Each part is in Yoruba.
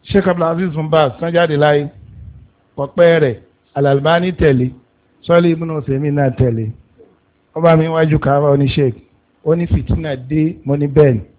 Sheikh Abdulaziz bin Baz sanjáde láyé pọ̀pẹ́ rẹ̀ Al-Albani tẹ̀lé Sọ́lé ibùnú Sèmí náà tẹ̀lé ọba mi wájú káwá oní sheik ó ní fìtínà dé mo ní bẹ́ẹ̀ ni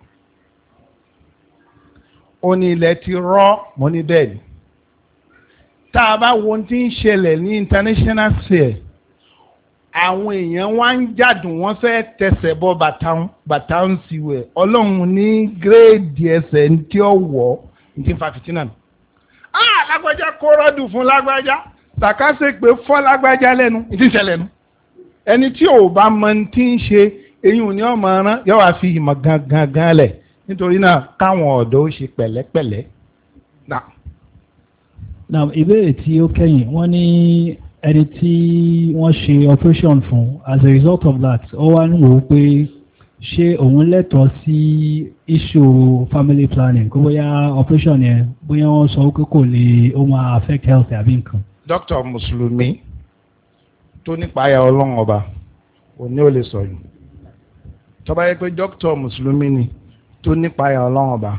ó ní ilẹ̀ ti rọ́ mo ní bẹ́ẹ̀ ni tá a bá wo ohun tí ń ṣẹlẹ̀ ní international sphere àwọn èèyàn wá ń jádùn wọ́n fẹ́ tẹsẹ̀ bọ́ bàtà ń siwẹ̀ ọlọ́run ní gírèdì ẹsẹ̀ tí ó wọ̀ ní ti fa fìtínà nù. lágbájá kó rọ́dù fún lágbájá sàkásẹ̀ pé fọ́ lágbájá lẹ́nu ìdí ìṣẹ̀lẹ̀ nu ẹni tí ò bá mọ tí ń ṣe eyín ò ní ọmọ rán yóò wá fi ìmọ̀ gangan lẹ̀ nítorí náà káwọn ọ̀dọ́ ó ṣe pẹ̀lẹ́pẹ̀lẹ́. Now ìbéèrè tí ó kẹ́yìn wọ́n ní ẹni tí wọ́n ṣe operation fún as a result of that ó wá ń wò ó pé ṣé òun lẹ́tọ̀ọ́ sí issue family planning kó bóyá operation yẹn bóyá wọ́n sọ pé kò lè ó máa affect health àbí nǹkan. dókítà mùsùlùmí tó nípa ayà ọlọ́run ọba òní ò lè sọ yìí tó bá yẹ pé dókítà mùsùlùmí ni tó nípa ayà ọlọ́run ọba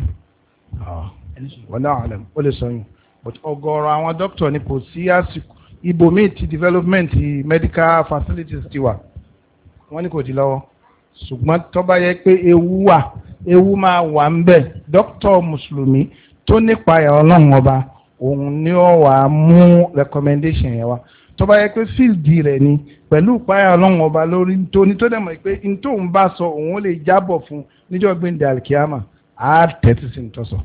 wọ́n náà ó lè sọ yìí but ọ̀gọ̀rọ̀ àwọn dókítà ní kò sí àsìkò ibòmíì ti development medical facilities ti wà wọ́n ní kò di lọ́wọ́ ṣùgbọ́n tó bá yẹ pé ewu máa wà ń bẹ̀ dókítà mùsùlùmí tó nípa ayà ọlọ́run ọba òun ni ó wà á mú recommendation yẹn wá tó bá yẹ pé fíìlì rẹ̀ ni pẹ̀lú ìpáyà ọlọ́run ọba lórí tóní tó dẹ̀ mọ̀ pé n tóun bá sọ òun lè jábọ̀ fún níjọ́ gbẹ̀ndẹ̀ alikiyama á tẹ́tí sí ní tọ́sọ̀.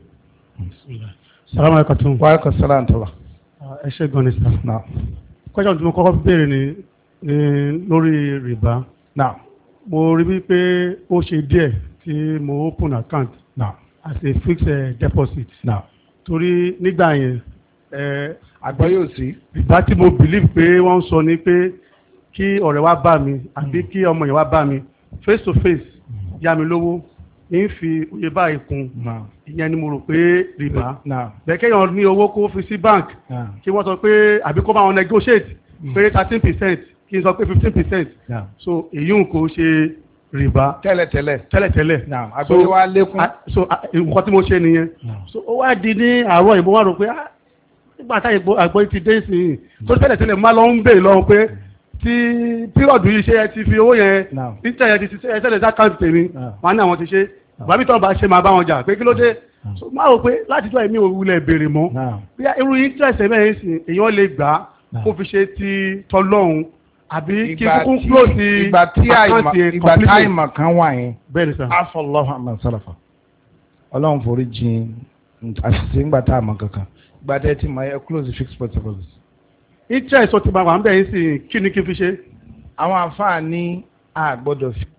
salamu alaykum. wa alaykum salaam tala. ẹ ṣe gan ni sir. na. kọ́jà tí mo kọ́kọ́ béèrè ni lórí rìbá. na. mo rí bí pé ó ṣe díẹ̀ tí mo open account. na. as a fixed deposit. na. torí nígbà yẹn àgbọ̀ yóò sí. ìgbà tí mo believe pé wọ́n ń sọ ni pé kí ọ̀rẹ́ wa bá mi àbí kí ọmọ yẹn wá bá mi face to face yá mi lówó ń fi oye báyìí kún ìyẹn ni mo rò pé rìbá bẹ́ẹ̀ kéèyàn ní owó kó fi sí bank kí wọ́n sọ pé àbí kó bá wọn negotiate pé 13% kí n sọ pé 15% so èyí ń kò ṣe rìbá tẹ́lẹ̀tẹ́lẹ̀ àgbẹ̀ wa lékún. so nǹkan tí mo ṣe nìyẹn so ó wá di ní àárọ̀ ìbò wá rò pé nígbà táyé àgbọ̀ ti dé sí i tó tẹ́lẹ̀tẹ́lẹ̀ máa lọ ń bèèrè lọ́wọ́ pé tí pírọ̀dù yìí ṣe ẹ ti fi owó yẹn níta ẹ ti ṣe ẹ tẹ́lẹ̀ dá káàdì tèmi wọn ní àwọn ti ṣe bàbí tó bá ṣe máa bá wọn jà pé kí ló dé máa rò pé láti tó ẹ̀mí òwúlẹ̀ béèrè mọ́ bí irú interest mẹ́rin sì èèyàn lè gbà kó fi ṣe ti tọ́lọ́hún àbí kí kúkú kúrò sí àkáǹtì ìgbà táìmọ̀ kan wà yẹn bẹ́ẹ̀ ni sà afọlọ́hún àmọ́ sọ́lọ́fà ọlọ́run forí jìn àṣìṣe ńgbà tá a mọ̀ kankan gbadẹ ti mọ ẹ close fixed deposit. interest ọtí máa wà ń bẹ̀ yín sí kí ni kí n fi ṣe. àwọn àǹfààní a gbọ́dọ̀ fi.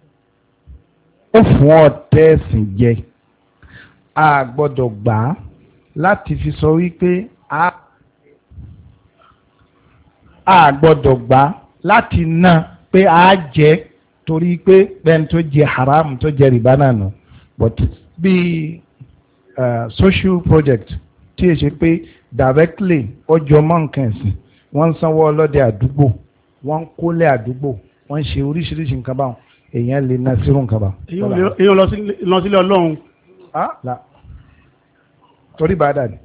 ó fún ọ̀tẹ̀ ẹ̀sìn jẹ a gbọ́dọ̀ gbà á láti fi sọ wípé a gbọ́dọ̀ gbà á láti ná pé a jẹ torí pé bẹ́ẹ̀ni tó jẹ haram tó jẹ rìbá náà nù but bí social project tí è ṣe pé directly ọjọ́ mọ́ nǹkan ẹ̀sìn wọ́n ń sanwó ọlọ́dẹ àdúgbò wọ́n ń kólé àdúgbò wọ́n ń ṣe oríṣiríṣi nǹkan báwọn èèyàn lè ná sírù nǹkan báwọn. èèyàn lọ sílé ọlọ́run. torí bàdà ni.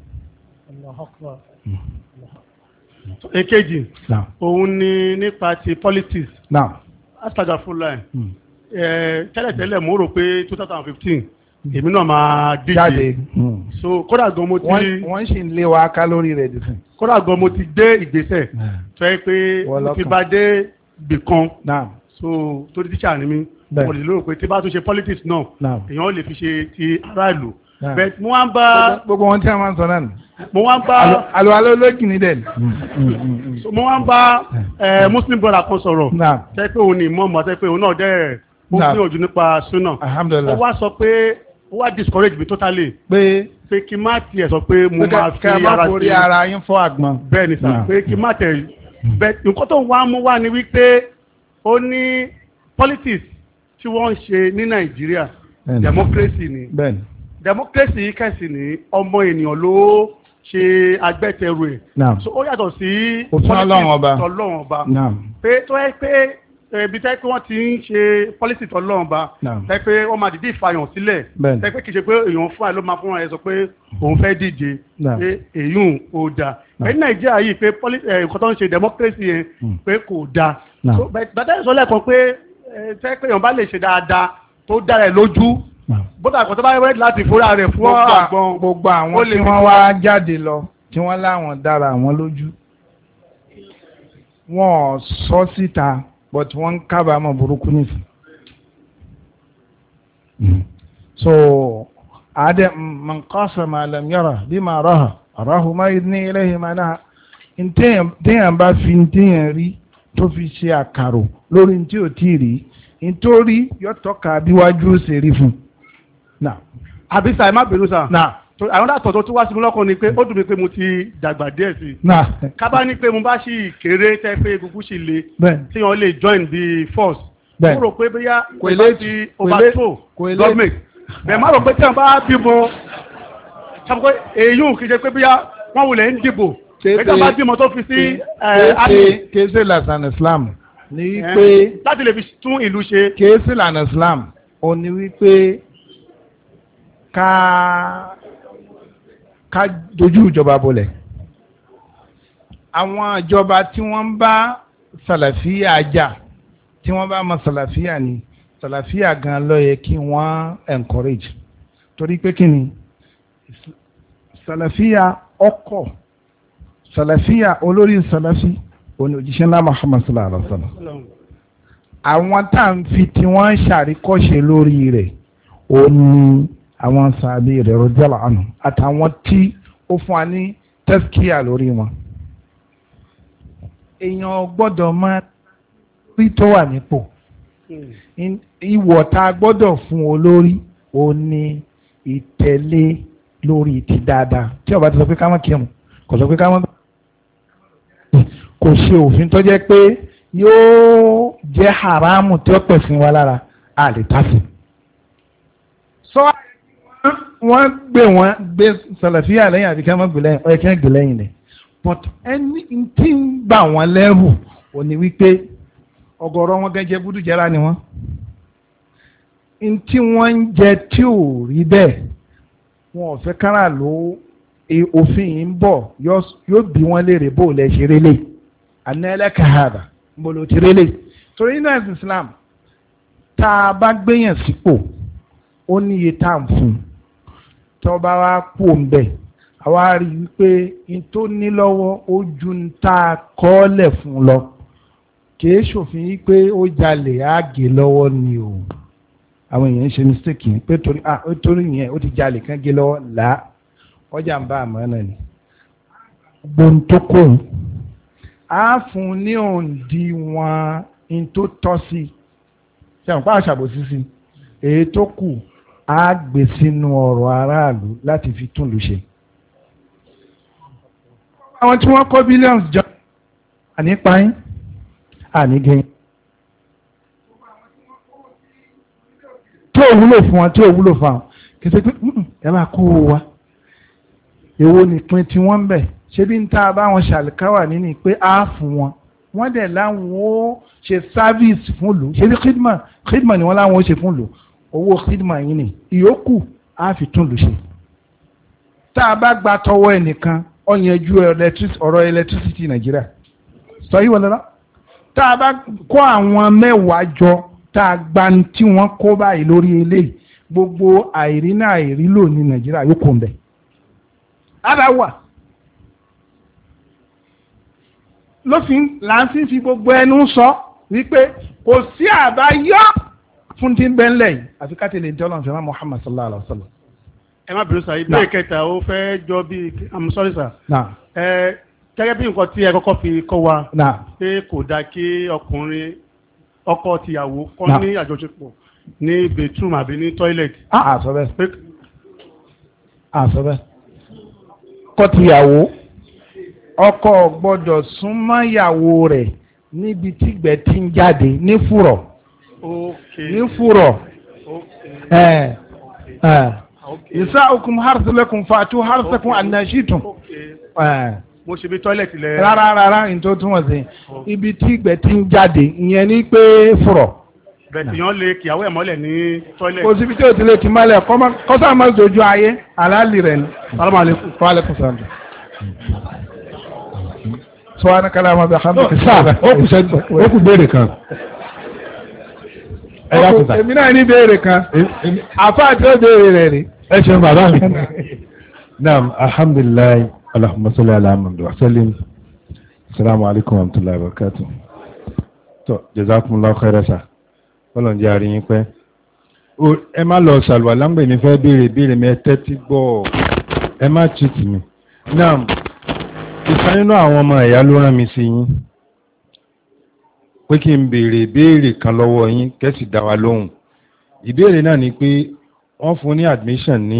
èkejì òun ni nípa ti politics. astaga full line tẹ́lẹ̀tẹ́lẹ̀ mo rò pé 2015 èmi náà máa díje so kódà gan mo ti wọ́n sì ń lé wa ká lórí rẹ̀ dìfún. kódà gan mo ti gbé ìgbésẹ̀ tó yẹ pé mo ti bá dé bìkan so tó di tíṣà ni mí mo lè lérò pé tí bá tún ṣe politics náà èèyàn lè fi ṣe ti aráàlú bẹ́ẹ̀ mo wá ń bá gbogbo wọn tí a máa ń sọ náà nù. mo wá ń bá àlùwalẹ̀ olóògì ní dẹ̀. mo wá ń bá muslim brother kan sọ̀rọ̀ tẹ́ pé òun ni ìmọ̀ọ́mọ́ tẹ́ pé òun náà dẹ́ mo ní ojú nípa súnà ó wá sọ pé ó wá discourage mi totally. pé kí n má tiẹ̀ sọ pé mo máa fi ara sí. kẹ́ ẹ má forí ara yín fọ́ àgbọn. bẹ́ẹ̀ ni sà pé kí n má tẹ̀ bẹ́ẹ̀ nǹkan tó wá mú wá ni wípé ó ní politics tí wọ́n ń ṣe ní nàìjíríà democracy ni democracy yìí kẹ̀sì ní ọmọ ènìyàn ló ṣe agbẹ́tẹrù ẹ̀ so ó yàtọ̀ sí òfin ọlọ́run ọba pé tó yẹ pé ibi tẹ́ pé wọ́n ti ń ṣe pọ́lísì tọ́lọ́run ba tẹ́ pé wọ́n máa dìde ìfàyàn sílẹ̀ tẹ́ pé kì í ṣe pé èèyàn fún ẹ ló máa fún ẹ sọ pé òun fẹ́ díje pé èyún ò dáa ní nàìjíríà yìí pé nǹkan tó ń ṣe democracy yẹn pé kò dáa bàtà ìsọ lẹ́ẹ̀kan pé tẹ́ pé èèyàn bá lè ṣe dáadáa tó dára ẹ̀ lójú bóta àkọ́tọ́ bá rẹ̀ láti fúra rẹ̀ fún àgbọn gbogbo àwọn tí wọ́n wá jáde lọ tí wọ́n láwọn dára àwọn lójú wọ́n sọ síta but wọ́n ń kábàámọ̀ burúkú nìfún. So àdé man qasama lam yara bima raha arahu ma idni ilayhi ma naha téèyàn bá fi téèyàn rí tó fi ṣe àkàrò lórí tí ò tí rí nítorí yóò tọ́ka bíwájú ṣe rí fún. àbí sáà ẹ má bèrú sáà àwọn àtọ̀tọ̀ tó wá sí mi lọ́kàn ni pé ó dùn mí pé mo ti dàgbà díẹ̀ sí i. kábà ní pé mo bá sì kéré tẹ́ pé egungun sì le tí wọ́n lè join the force. mo rò pé bóyá kò bá ti overthrow government. bẹ́ẹ̀ má rò pé tí wọ́n bá bímọ sábà èyí kì í ṣe pé bóyá wọ́n wulẹ̀ ń dìbò. pé tí wọ́n bá bímọ tó fi sí kéésì làtàn Islam ní wípé láti lè fi tún ìlú ṣe. kéésì làtàn Islam ó ní wípé ká dojú ìjọba bolẹ̀ àwọn ìjọba tí wọ́n ń bá sàlàfíà jà tí wọ́n bá mọ sàlàfíà ni sàlàfíà gan ló yẹ kí wọ́n encourage torí pé kí ni sàlàfíà ọkọ̀ sàlàfíà olórí sàlàfí òní òjíṣẹ́ ńlá Muhammad sallallahu alaihi wa sallam àwọn tá à ń fi tí wọ́n ṣàríkọ́ṣe lórí rẹ̀ òní àwọn sàbí rẹ̀ rọ́jọ́lá àná àtàwọn tí ó fún wa ní tẹ́síkíà lórí wọn. èèyàn gbọ́dọ̀ máa rí tó wà nípò ìwọ̀ tá a gbọ́dọ̀ fún olórí ó ní ìtẹ̀lé lórí ti dáadáa tí ó bá ti sọ pé ká má kírun kò sọ pé ká má kò ṣe òfin tó jẹ́ pé yóò jẹ́ haramu tí ó pẹ̀sìn wa lára a lè tásì. wọ́n gbé sàlàfíà lẹ́yìn àbí ká má gbé lẹ́yìn ọ̀yẹ́ kí wọ́n gbé lẹ́yìn rẹ̀ but ẹni tí ń bà wọ́n lẹ́rù ò ní wípé ọ̀gọ̀rọ̀ wọn gẹ́gẹ́ búdú jẹ́ra ni wọ́n tí wọ́n ń jẹ tí ò rí bẹ́ẹ̀ wọn ò fẹ́ kára ló òfin yìí ń bọ̀ yóò bí wọ́n léèrè bó lẹ́ ṣe rélé àná ẹlẹ́kàáda ń bọ̀ ló ti rélé torí náà Islam tá a bá gbéyàn sípò ó ní iye tá à ń fún tó bá wá kú òǹbẹ̀ àwa rí i pé n tó ní lọ́wọ́ ó ju ń tá a kọ́ọ́lẹ̀ fún lọ kìí ṣòfin yìí pé ó jalè àgè lọ́wọ́ ni o àwọn èèyàn ń ṣe mistake yẹn pé torí yẹn ó ti jalè kán gé lọ́wọ́ là á ọjà ń bá àmọ́ náà ni gbóntókò á fún un ní òǹdíwọ̀n n tó tọ́ sí ṣe àwọn pàṣẹ àbòsí sí èyí tó kù á gbé sínú ọ̀rọ̀ aráàlú láti fi tún lù ṣe. àwọn tí wọ́n kó billions jọ ànípayín ànígẹ̀yìn. tí ò wúlò fún wọn tí ò wúlò fún wọn kì í ṣe pé ẹ máa kó owó wa èwo nìpín tí wọ́n ń bẹ̀ ṣé bí n ta bá wọn ṣàlùkáwà nínú pé á fún wọn wọ́n dẹ̀ láwọn ó ṣe service fún lò ṣé bí khidma ni wọ́n láwọn ó ṣe fún lò owó khidma yìí ni ìyókù á fi tún lò ṣe. tá a bá gba tọwọ́ ẹnìkan ọ̀yẹ́jú ọ̀rọ̀ electricity Nàìjíríà sọ yìí wọlé lọ. tá a bá kó àwọn mẹ́wàá jọ tá a gba tí wọ́n kó báyìí lórí eléyìí gbogbo àìrí náà àìrí lò ní Nàìjíríà yóò kó ń bẹ̀. ara wà lófin là ń fi gbogbo ẹnu sọ wípé kò sí àbáyọ fún tí ń bẹ ńlẹ̀ yìí àfi ká tẹ̀lé ìjọba ìfẹ́ Muhammad sallallahu alaihi wa sallam. ẹ má bínú sáyé bẹ́ẹ̀ kẹta ó fẹ́ jọ bí I'm sorry sir. Gẹ́gẹ́ bí nǹkan tí ẹ kọ́kọ́ fi kọ́ wa pé kò dáa kí ọkùnrin ọkọ tìyàwó kọ́ ní àjọṣepọ̀ ní bedroom àbí ní toilet. àṣọ bẹ́ẹ̀ àṣọ bẹ́ẹ̀ ọkọ tìyàwó ọkọ gbọ́dọ̀ súnmọ́ ìyàwó rẹ̀ níbi tí ìgbẹ́ ti ń jáde ní fùrọ̀ ní fùrọ̀ nisa'ukum harthun lakum fa'tu harthakum anna shi'tum mo ṣe bí tọ́lẹ̀tì lẹ. rárá ní tó túmọ̀ sí ibi tí ìgbẹ́ ti ń jáde ìyẹn ní pé fùrọ̀. bẹ̀tì yàn lè kìyàwó ẹ̀ mọ́lẹ̀ ní tọ́lẹ̀tì. kò síbi tí o ti lè kí mọ́lẹ̀ kọ́sà máa dojú ayé àlàálì rẹ̀ ni. salamu aleykum. wa aleykum salaam. sọ́wọ́n kálá máa bẹ hàmì. ó kù béèrè kan. èmi náà ní béèrè kan. àfáà tí ó béèrè rẹ̀ rí. ẹ ṣeun bàbá mi. naam alhamdulilayi allahumma salli ala muhammad wa sallim. assalamu alaikum wa rahmatullahi wa barakatuh. tó jazakumullahu khairan sa ọlọ́run jẹ́ àríyìn pẹ́. ẹ má lọ ṣàlùwà láǹgbẹ̀ mi fẹ́ béèrè mi ẹ tẹ́tí gbọ́ ẹ má cheat mi. naam ìkan nínú àwọn ọmọ ẹ̀yà ló rán mi sí yín pé kí n béèrè ìbéèrè kan lọ́wọ́ yín kẹ́sì dá wa lóhùn. ìbéèrè náà ni pé wọ́n fún ní admission ní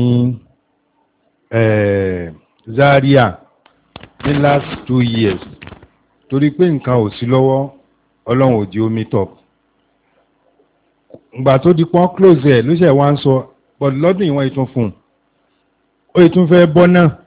Zaria ní last 2 years torí pé nǹkan ò sí lọ́wọ́ ọlọ́run ò di omi top. ìgbà tó di pọ́n close ẹ̀ ló ṣe wá ń sọ but lọ́dún ìwọ̀n ìtún fún un ó ìtún fẹ́ bọ́ náà